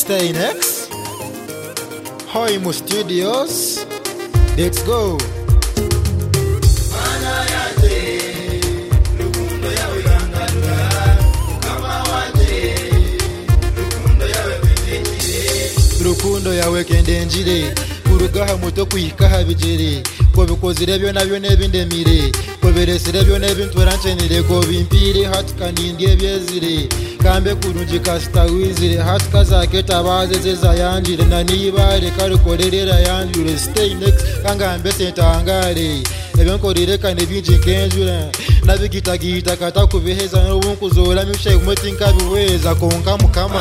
Stay next. Hoimo Studios. Let's go. Rukundo yawe kende njire kurugaha muto kwikaha bijere ko bikozire byo nabyo nebindemire ko beresire byo nebintwerancenire ko bimpire hatkanindye byezire kambe kurunji kasta wizire hatkazake tabaze zayanjire na nibare karukorerera yanjure. Stay next kangambe sentangare ebyankorire kane binji kenjura nabigitagita kata kubiheza n'ubunkuzora mishe umutinka biweza konka mukama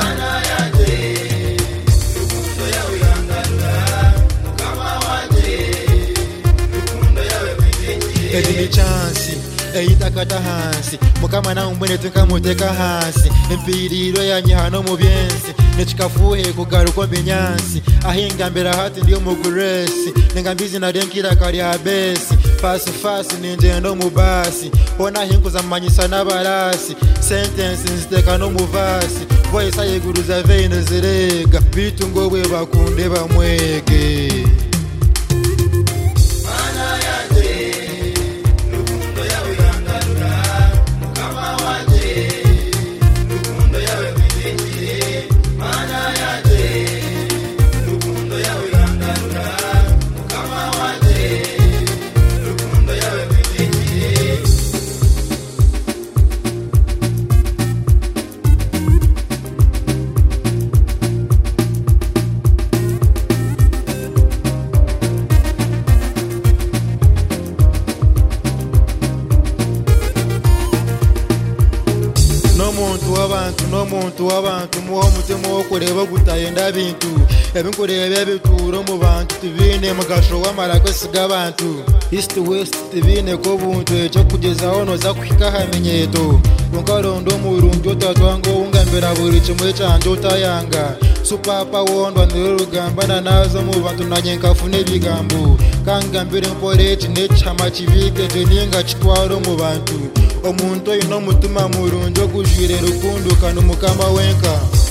Edini chansi, eitakata hansi mukama na umbone tukamuteka hansi impiriro yanyi hano mu byensi nechikafuhe kugaruko mbinyansi ahinga mbera hati ndiyo muguresi ningambizi na denkira kari abesi fasi ninje no mubasi ona hinkuza manyisa n'abarasi sentence nziteka no muvasi voice ayiguruza veine zirega bitu ngo bwe bakunde bamwege N'omuntu w'abantu muho mutima wo kureba gutayenda bintu ebinkureba bituro mu bantu tubine mugasho wamara kwesiga abantu east west tubine ko buntu cyo kugeza hono za kwika hamenyeto ungarondo mu runjo tatwango ungambera buri kimwe cyanje utayanga supapa wondwa n'urugamba nazo mu bantu nanyenka fune bigambo kangambira imporete necama kibike teninga kitwaro mu bantu omuntu ino mutuma murunjo kujwire rukundo kanu mukama wenka